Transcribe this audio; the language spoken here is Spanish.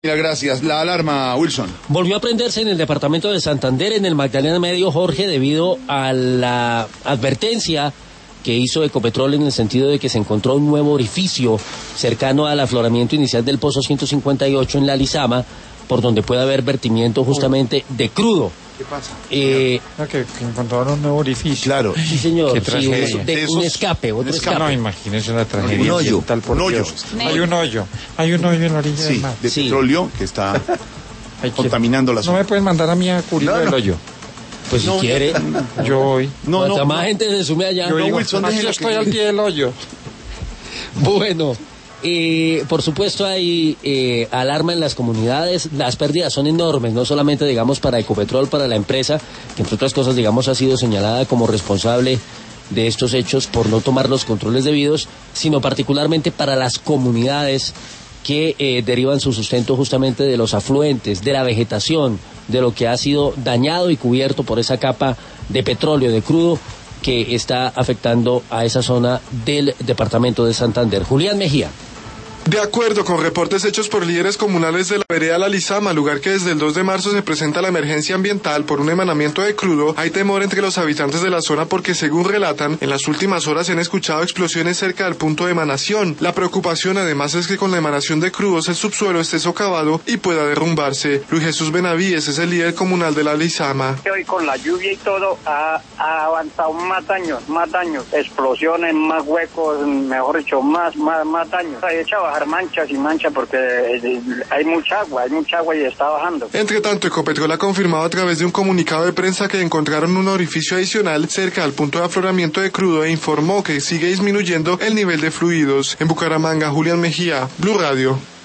Gracias. La alarma, Wilson. Volvió a prenderse en el departamento de Santander, en el Magdalena Medio, Jorge, debido a la advertencia que hizo Ecopetrol en el sentido de que se encontró un nuevo orificio cercano al afloramiento inicial del pozo 158 en la Lizama, por donde puede haber vertimiento justamente de crudo. ¿Qué pasa? Que encontraron un nuevo orificio. Claro. Sí, señor. Qué Sí, tragedia. un escape, otro escape. No, imagínense la tragedia. Un hoyo. Tal por Un hoyo. Dios. Hay un hoyo en la orilla del mar. De petróleo que está contaminando la No zona. me pueden mandar a mí a cubrir el hoyo. Pues si quiere, Yo voy. cuanta más gente se sume allá. Yo digo, Wilson, aquí déjela estoy que- al pie del hoyo. Bueno, por supuesto hay alarma en las comunidades. Las pérdidas son enormes, no solamente, digamos, para Ecopetrol, para la empresa, que entre otras cosas, digamos, ha sido señalada como responsable de estos hechos por no tomar los controles debidos, sino particularmente para las comunidades que derivan su sustento justamente de los afluentes, de la vegetación, de lo que ha sido dañado y cubierto por esa capa de petróleo, de crudo, que está afectando a esa zona del departamento de Santander. Julián Mejía. De acuerdo con reportes hechos por líderes comunales de la vereda La Lizama, lugar que desde el 2 de marzo se presenta la emergencia ambiental por un emanamiento de crudo, hay temor entre los habitantes de la zona porque, según relatan, en las últimas horas se han escuchado explosiones cerca del punto de emanación. La preocupación además es que con la emanación de crudos el subsuelo esté socavado y pueda derrumbarse. Luis Jesús Benavides es el líder comunal de La Lizama. Hoy con la lluvia y todo ha avanzado más daños, explosiones, más huecos, mejor dicho, más daños. Hay hecho bajar manchas y manchas porque hay mucha agua y está bajando. Entre tanto, Ecopetrol ha confirmado a través de un comunicado de prensa que encontraron un orificio adicional cerca al punto de afloramiento de crudo e informó que sigue disminuyendo el nivel de fluidos. En Bucaramanga, Julián Mejía, Blue Radio.